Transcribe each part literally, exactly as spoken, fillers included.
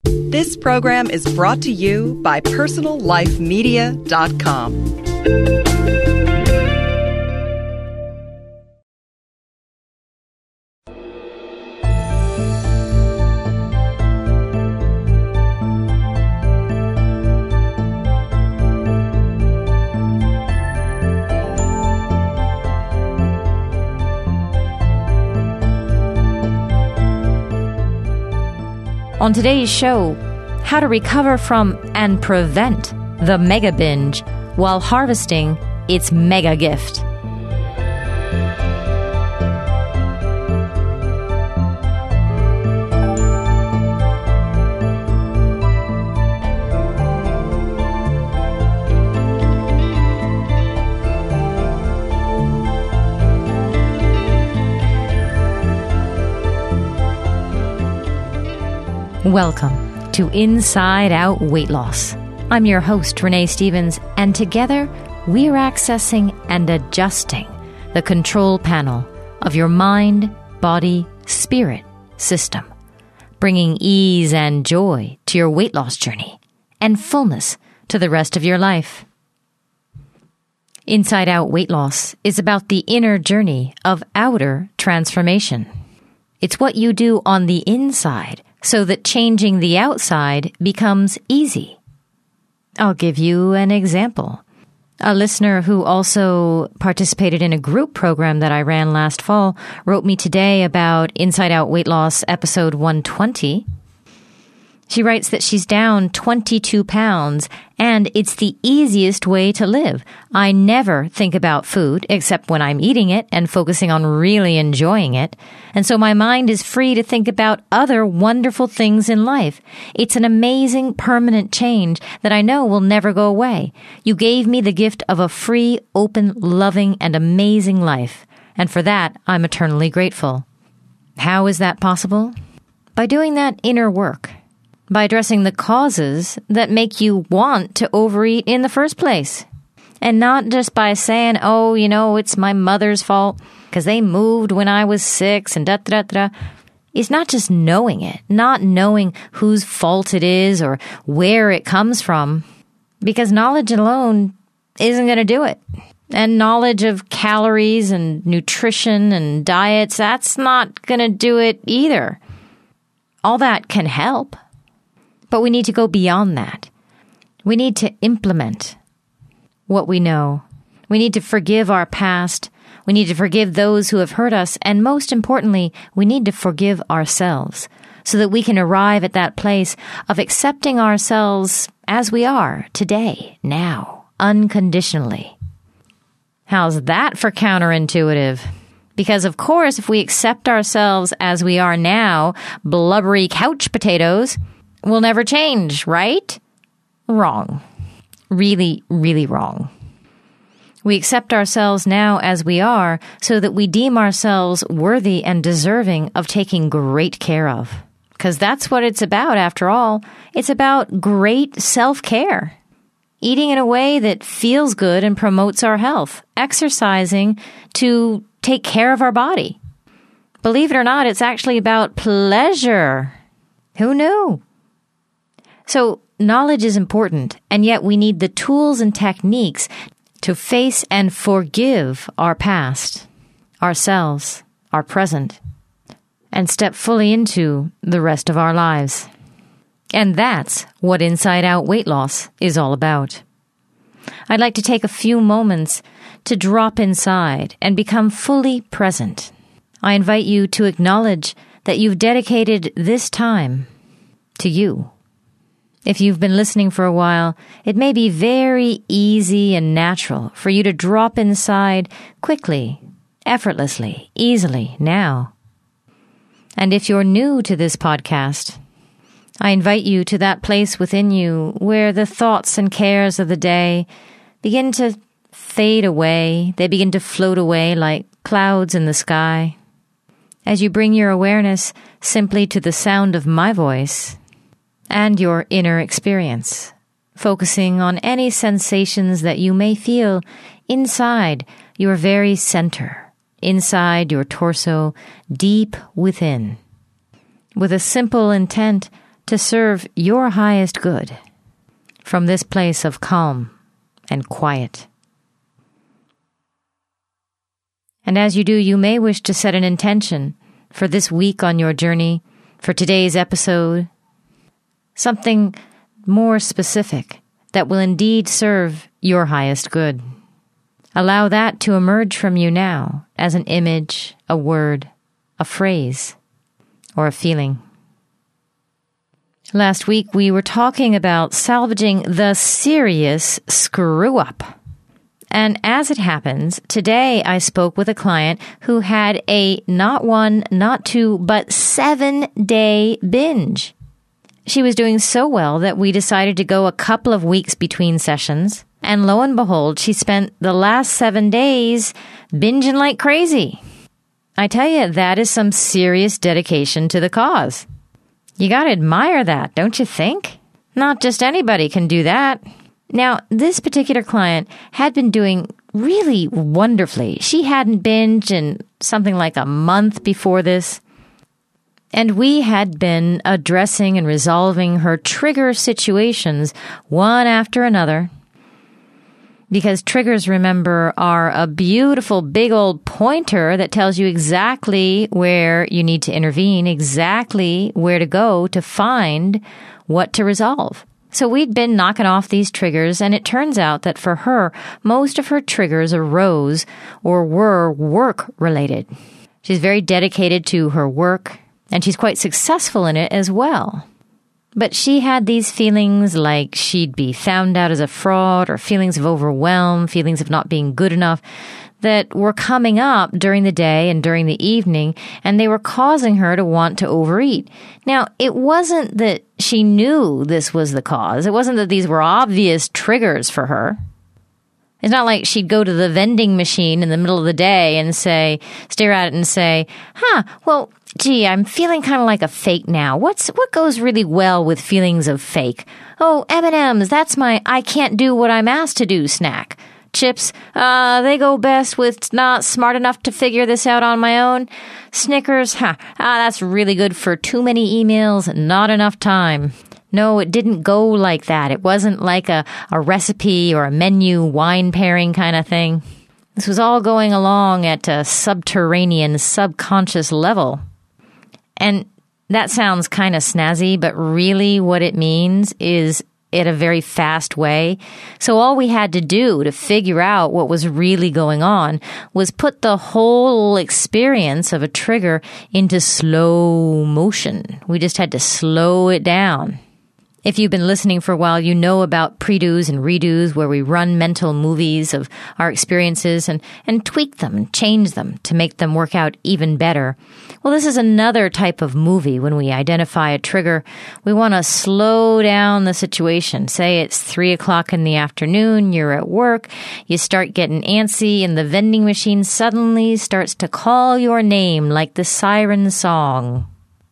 This program is brought to you by personal life media dot com. On today's show, how to recover from and prevent the mega binge while harvesting its mega gift. Welcome to Inside Out Weight Loss. I'm your host, Renee Stevens, and together we're accessing and adjusting the control panel of your mind, body, spirit system, bringing ease and joy to your weight loss journey and fullness to the rest of your life. Inside Out Weight Loss is about the inner journey of outer transformation. It's what you do on the inside so that changing the outside becomes easy. I'll give you an example. A listener who also participated in a group program that I ran last fall wrote me today about Inside Out Weight Loss episode one twenty. She writes that she's down twenty-two pounds and it's the easiest way to live. I never think about food except when I'm eating it and focusing on really enjoying it. And so my mind is free to think about other wonderful things in life. It's an amazing permanent change that I know will never go away. You gave me the gift of a free, open, loving, and amazing life. And for that, I'm eternally grateful. How is that possible? By doing that inner work. By addressing the causes that make you want to overeat in the first place. And not just by saying, oh, you know, it's my mother's fault because they moved when I was six and da-da-da-da. It's not just knowing it, not knowing whose fault it is or where it comes from, because knowledge alone isn't going to do it. And knowledge of calories and nutrition and diets, that's not going to do it either. All that can help. But we need to go beyond that. We need to implement what we know. We need to forgive our past. We need to forgive those who have hurt us. And most importantly, we need to forgive ourselves so that we can arrive at that place of accepting ourselves as we are today, now, unconditionally. How's that for counterintuitive? Because, of course, if we accept ourselves as we are now, blubbery couch potatoes, will never change, right? Wrong. Really, really wrong. We accept ourselves now as we are so that we deem ourselves worthy and deserving of taking great care of. Because that's what it's about, after all. It's about great self-care. Eating in a way that feels good and promotes our health. Exercising to take care of our body. Believe it or not, it's actually about pleasure. Who knew? So knowledge is important, and yet we need the tools and techniques to face and forgive our past, ourselves, our present, and step fully into the rest of our lives. And that's what Inside Out Weight Loss is all about. I'd like to take a few moments to drop inside and become fully present. I invite you to acknowledge that you've dedicated this time to you. If you've been listening for a while, it may be very easy and natural for you to drop inside quickly, effortlessly, easily now. And if you're new to this podcast, I invite you to that place within you where the thoughts and cares of the day begin to fade away. They begin to float away like clouds in the sky. As you bring your awareness simply to the sound of my voice and your inner experience, focusing on any sensations that you may feel inside your very center, inside your torso, deep within, with a simple intent to serve your highest good from this place of calm and quiet. And as you do, you may wish to set an intention for this week on your journey, for today's episode, something more specific that will indeed serve your highest good. Allow that to emerge from you now as an image, a word, a phrase, or a feeling. Last week, we were talking about salvaging the serious screw-up. And as it happens, today I spoke with a client who had a not one, not two, but seven-day binge. She was doing so well that we decided to go a couple of weeks between sessions. And lo and behold, she spent the last seven days binging like crazy. I tell you, that is some serious dedication to the cause. You gotta admire that, don't you think? Not just anybody can do that. Now, this particular client had been doing really wonderfully. She hadn't binged in something like a month before this. And we had been addressing and resolving her trigger situations one after another. Because triggers, remember, are a beautiful big old pointer that tells you exactly where you need to intervene, exactly where to go to find what to resolve. So we'd been knocking off these triggers, and it turns out that for her, most of her triggers arose or were work-related. She's very dedicated to her work, and she's quite successful in it as well. But she had these feelings like she'd be found out as a fraud, or feelings of overwhelm, feelings of not being good enough, that were coming up during the day and during the evening, and they were causing her to want to overeat. Now, it wasn't that she knew this was the cause. It wasn't that these were obvious triggers for her. It's not like she'd go to the vending machine in the middle of the day and say, stare at it and say, huh, well, gee, I'm feeling kind of like a fake now. What's what goes really well with feelings of fake? Oh, M and M's, that's my I can't do what I'm asked to do snack. Chips, uh, they go best with not smart enough to figure this out on my own. Snickers, huh, ah, that's really good for too many emails, not enough time. No, it didn't go like that. It wasn't like a, a recipe or a menu wine pairing kind of thing. This was all going along at a subterranean, subconscious level. And that sounds kind of snazzy, but really what it means is in a very fast way. So all we had to do to figure out what was really going on was put the whole experience of a trigger into slow motion. We just had to slow it down. If you've been listening for a while, you know about pre-dos and redos, where we run mental movies of our experiences and, and tweak them and change them to make them work out even better. Well, this is another type of movie. When we identify a trigger, we want to slow down the situation. Say it's three o'clock in the afternoon, you're at work, you start getting antsy, and the vending machine suddenly starts to call your name like the siren song.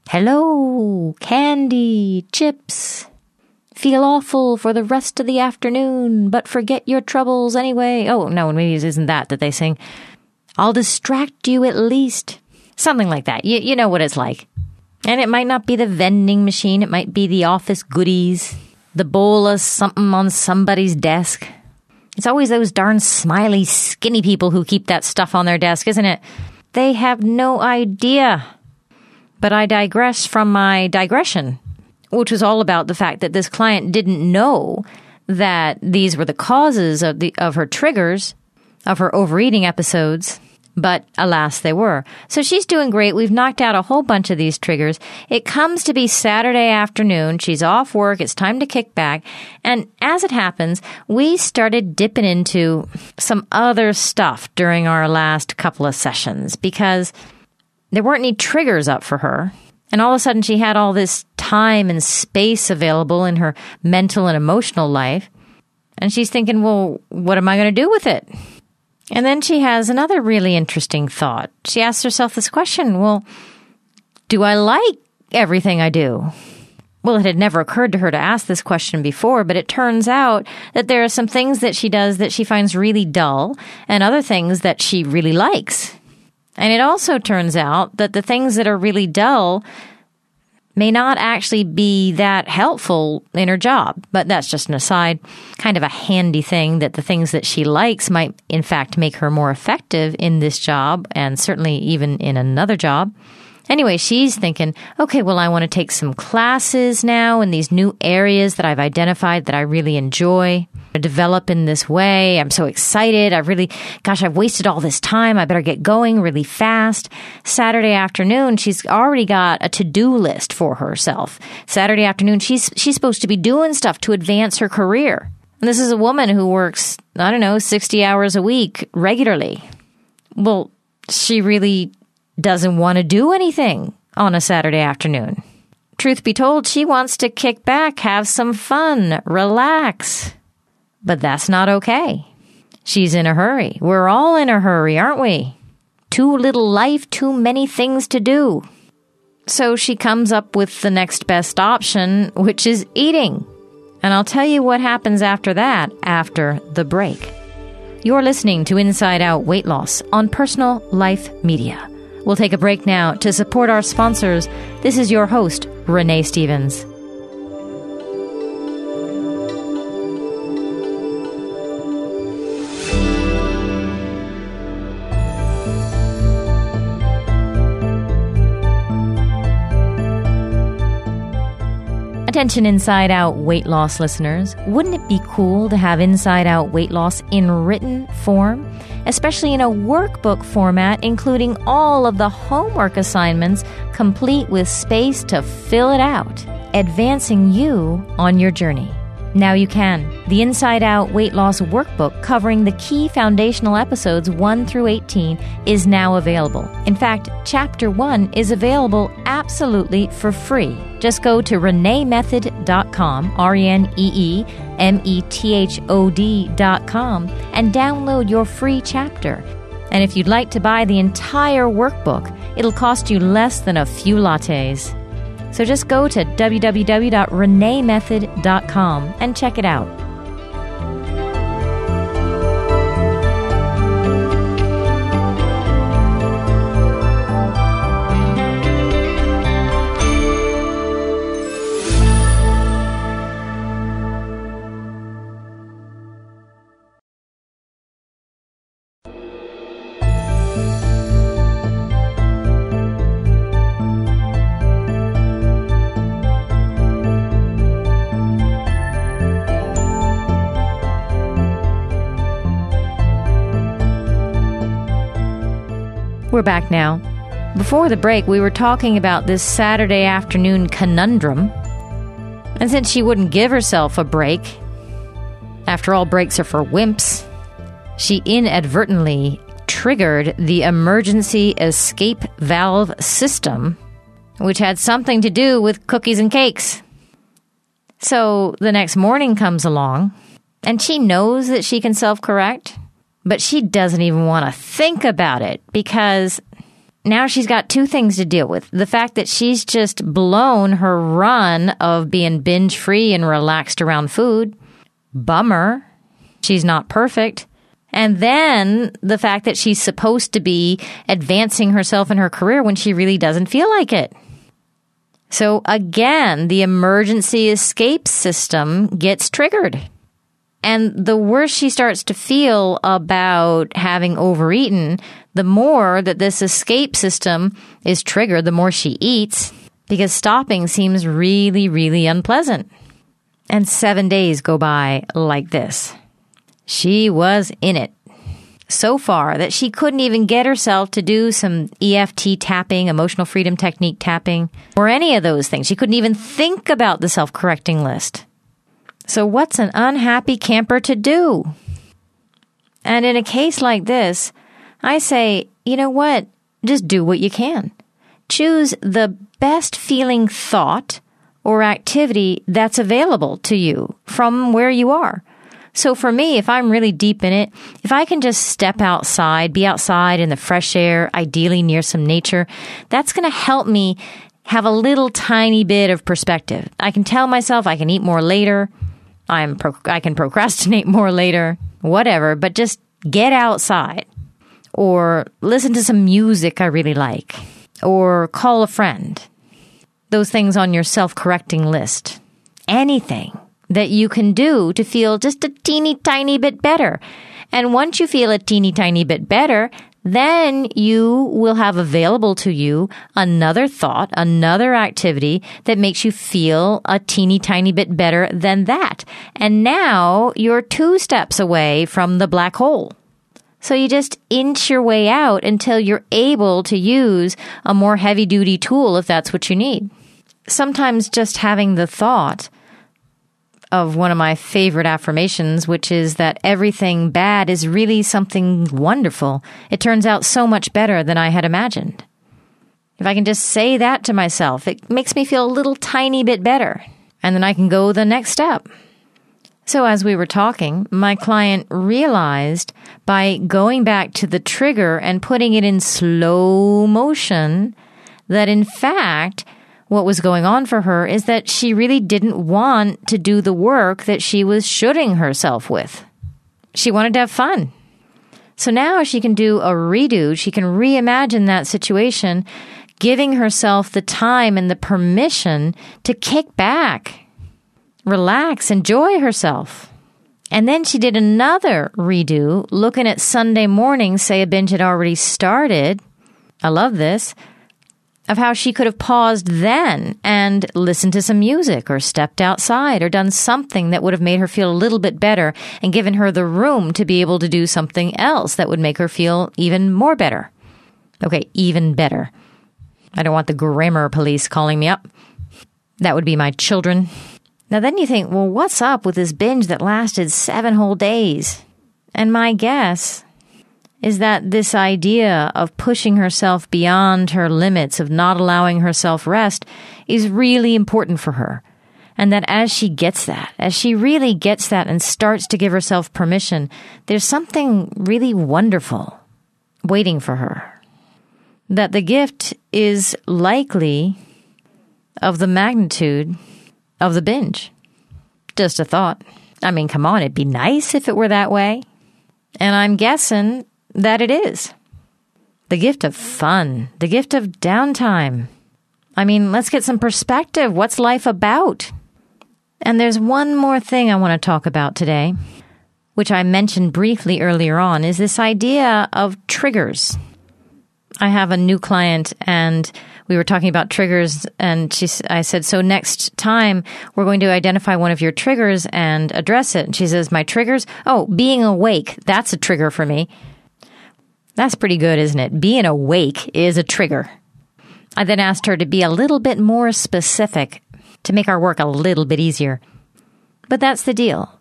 Hello, candy, chips. Feel awful for the rest of the afternoon, but forget your troubles anyway. Oh, no, maybe it isn't that that they sing. I'll distract you at least. Something like that. You, you know what it's like. And it might not be the vending machine. It might be the office goodies, the bowl of something on somebody's desk. It's always those darn smiley, skinny people who keep that stuff on their desk, isn't it? They have no idea. But I digress from my digression, which was all about the fact that this client didn't know that these were the causes of the of her triggers, of her overeating episodes, but alas, they were. So she's doing great. We've knocked out a whole bunch of these triggers. It comes to be Saturday afternoon. She's off work. It's time to kick back. And as it happens, we started dipping into some other stuff during our last couple of sessions because there weren't any triggers up for her. And all of a sudden she had all this time and space available in her mental and emotional life. And she's thinking, well, what am I going to do with it? And then she has another really interesting thought. She asks herself this question, well, do I like everything I do? Well, it had never occurred to her to ask this question before, but it turns out that there are some things that she does that she finds really dull and other things that she really likes. And it also turns out that the things that are really dull may not actually be that helpful in her job. But that's just an aside, kind of a handy thing that the things that she likes might in fact make her more effective in this job and certainly even in another job. Anyway, she's thinking, okay, well, I want to take some classes now in these new areas that I've identified that I really enjoy. Develop in this way. I'm so excited. I've really, gosh, I've wasted all this time. I better get going really fast. Saturday afternoon, she's already got a to-do list for herself. Saturday afternoon, she's she's supposed to be doing stuff to advance her career. And this is a woman who works, I don't know, sixty hours a week regularly. Well, she really doesn't want to do anything on a Saturday afternoon. Truth be told, she wants to kick back, have some fun, relax. But that's not okay. She's in a hurry. We're all in a hurry, aren't we? Too little life, too many things to do. So she comes up with the next best option, which is eating. And I'll tell you what happens after that, after the break. You're listening to Inside Out Weight Loss on Personal Life Media. We'll take a break now to support our sponsors. This is your host, Renee Stevens. Attention Inside Out Weight Loss listeners. Wouldn't it be cool to have Inside Out Weight Loss in written form, especially in a workbook format, including all of the homework assignments, complete with space to fill it out, advancing you on your journey? Now you can. The Inside Out Weight Loss Workbook covering the key foundational episodes one through eighteen is now available. In fact, Chapter one is available absolutely for free. Just go to renee method dot com, R E N E E M E T H O D dot com, and download your free chapter. And if you'd like to buy the entire workbook, it'll cost you less than a few lattes. So just go to w w w dot renee method dot com and check it out. We're back now. Before the break, we were talking about this Saturday afternoon conundrum. And since she wouldn't give herself a break, after all, breaks are for wimps, she inadvertently triggered the emergency escape valve system, which had something to do with cookies and cakes. So the next morning comes along, and she knows that she can self-correct, but she doesn't even want to think about it because now she's got two things to deal with. The fact that she's just blown her run of being binge-free and relaxed around food. Bummer. She's not perfect. And then the fact that she's supposed to be advancing herself in her career when she really doesn't feel like it. So again, the emergency escape system gets triggered. And the worse she starts to feel about having overeaten, the more that this escape system is triggered, the more she eats, because stopping seems really, really unpleasant. And seven days go by like this. She was in it so far that she couldn't even get herself to do some E F T tapping, emotional freedom technique tapping, or any of those things. She couldn't even think about the self-correcting list. So what's an unhappy camper to do? And in a case like this, I say, you know what? Just do what you can. Choose the best feeling thought or activity that's available to you from where you are. So for me, if I'm really deep in it, if I can just step outside, be outside in the fresh air, ideally near some nature, that's going to help me have a little tiny bit of perspective. I can tell myself I can eat more later. I'm pro- I can procrastinate more later, whatever, but just get outside or listen to some music I really like or call a friend. those things on your self-correcting list. Anything that you can do to feel just a teeny tiny bit better. And once you feel a teeny tiny bit better, then you will have available to you another thought, another activity that makes you feel a teeny tiny bit better than that. And now you're two steps away from the black hole. So you just inch your way out until you're able to use a more heavy-duty tool if that's what you need. Sometimes just having the thought of one of my favorite affirmations, which is that everything bad is really something wonderful. It turns out so much better than I had imagined. If I can just say that to myself, it makes me feel a little tiny bit better. And then I can go the next step. So as we were talking, my client realized by going back to the trigger and putting it in slow motion that in fact, what was going on for her is that she really didn't want to do the work that she was shooting herself with. She wanted to have fun. So now she can do a redo. She can reimagine that situation, giving herself the time and the permission to kick back, relax, enjoy herself. And then she did another redo, looking at Sunday morning, say a binge had already started. I love this. Of how she could have paused then and listened to some music or stepped outside or done something that would have made her feel a little bit better and given her the room to be able to do something else that would make her feel even more better. Okay, even better. I don't want the grammar police calling me up. That would be my children. Now then you think, well, what's up with this binge that lasted seven whole days? And my guess is that this idea of pushing herself beyond her limits, of not allowing herself rest, is really important for her. And that as she gets that, as she really gets that and starts to give herself permission, there's something really wonderful waiting for her. That the gift is likely of the magnitude of the binge. Just a thought. I mean, come on, it'd be nice if it were that way. And I'm guessing that it is. The gift of fun, the gift of downtime. I mean, let's get some perspective. What's life about? And there's one more thing I want to talk about today, which I mentioned briefly earlier on, is this idea of triggers. I have a new client and we were talking about triggers and she, I said, so next time we're going to identify one of your triggers and address it. And she says, my triggers? Oh, being awake. That's a trigger for me. That's pretty good, isn't it? Being awake is a trigger. I then asked her to be a little bit more specific to make our work a little bit easier. But that's the deal.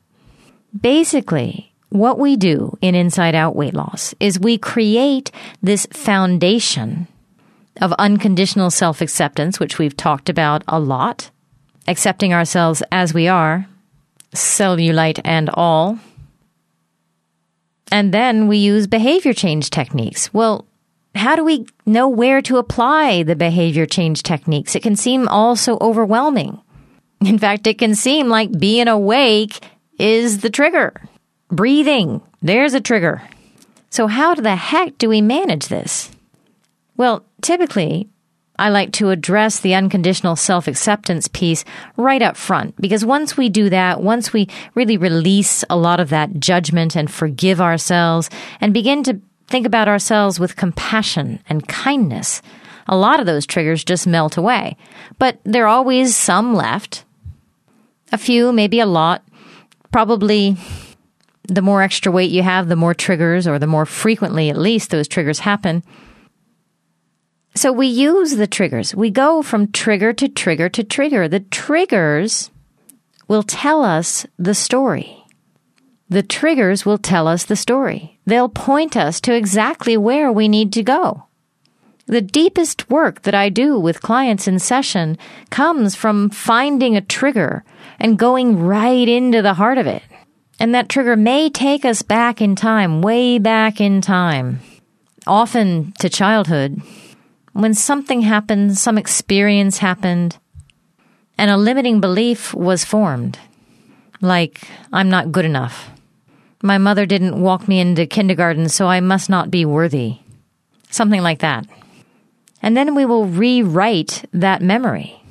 Basically, what we do in Inside Out Weight Loss is we create this foundation of unconditional self-acceptance, which we've talked about a lot, accepting ourselves as we are, cellulite and all. And then we use behavior change techniques. Well, how do we know where to apply the behavior change techniques? It can seem all so overwhelming. In fact, it can seem like being awake is the trigger. Breathing, there's a trigger. So how the heck do we manage this? Well, typically, I like to address the unconditional self-acceptance piece right up front, because once we do that, once we really release a lot of that judgment and forgive ourselves and begin to think about ourselves with compassion and kindness, a lot of those triggers just melt away. But there are always some left. A few, maybe a lot. Probably the more extra weight you have, the more triggers, or the more frequently at least those triggers happen. So we use the triggers. We go from trigger to trigger to trigger. The triggers will tell us the story. The triggers will tell us the story. They'll point us to exactly where we need to go. The deepest work that I do with clients in session comes from finding a trigger and going right into the heart of it. And that trigger may take us back in time, way back in time, often to childhood, when something happened, some experience happened, and a limiting belief was formed. Like, I'm not good enough. My mother didn't walk me into kindergarten, so I must not be worthy. Something like that. And then we will rewrite that memory.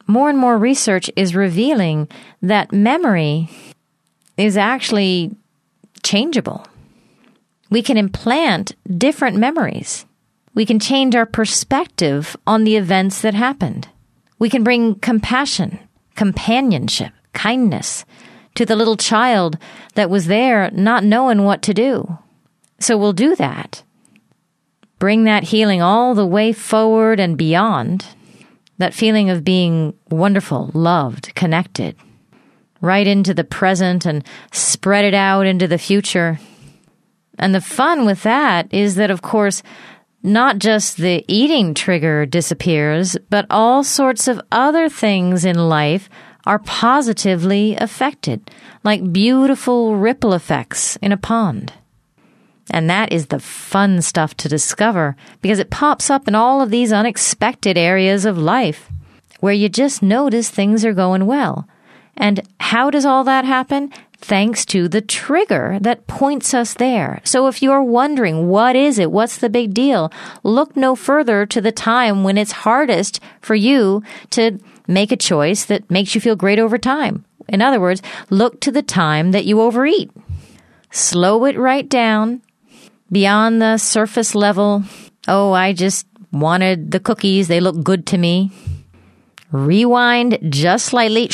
more and more research is revealing that memory is actually changeable. We can implant different memories. We can change our perspective on the events that happened. We can bring compassion, companionship, kindness to the little child that was there not knowing what to do. So we'll do that. Bring that healing all the way forward and beyond. That feeling of being wonderful, loved, connected, right into the present and spread it out into the future. And the fun with that is that, of course, not just the eating trigger disappears, but all sorts of other things in life are positively affected, like beautiful ripple effects in a pond. And that is the fun stuff to discover because it pops up in all of these unexpected areas of life where you just notice things are going well. And how does all that happen? Thanks to the trigger that points us there. So if you're wondering, what is it? What's the big deal? Look no further to the time when it's hardest for you to make a choice that makes you feel great over time. In other words, look to the time that you overeat. Slow it right down beyond the surface level. Oh, I just wanted the cookies. They look good to me. Rewind just slightly.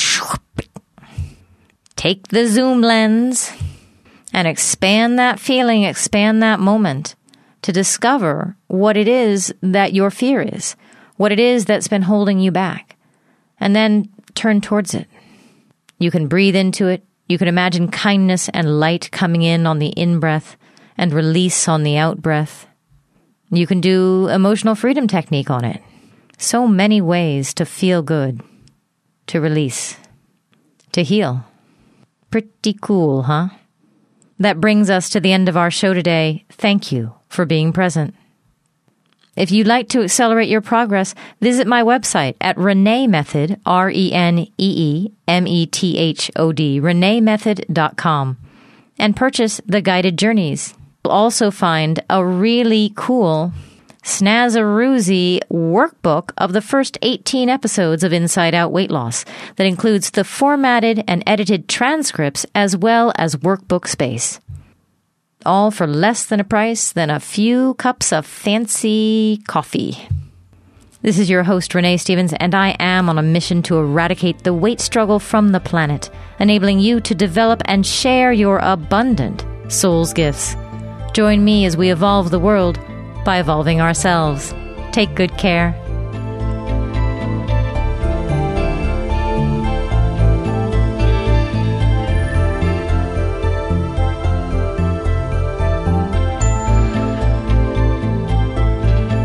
Take the zoom lens and expand that feeling, expand that moment to discover what it is that your fear is, what it is that's been holding you back, and then turn towards it. You can breathe into it. You can imagine kindness and light coming in on the in-breath and release on the out-breath. You can do emotional freedom technique on it. So many ways to feel good, to release, to heal. Pretty cool, huh? That brings us to the end of our show today. Thank you for being present. If you'd like to accelerate your progress, visit my website at Renee Method, R E N E E M E T H O D, renee method dot com, and purchase the Guided Journeys. You'll also find a really cool snazaroozy workbook of the first eighteen episodes of Inside Out Weight Loss that includes the formatted and edited transcripts as well as workbook space. All for less than a price than a few cups of fancy coffee. This is your host, Renee Stevens, and I am on a mission to eradicate the weight struggle from the planet, enabling you to develop and share your abundant soul's gifts. Join me as we evolve the world by evolving ourselves. Take good care.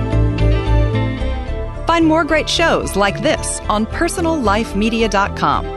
Find more great shows like this on personal life media dot com.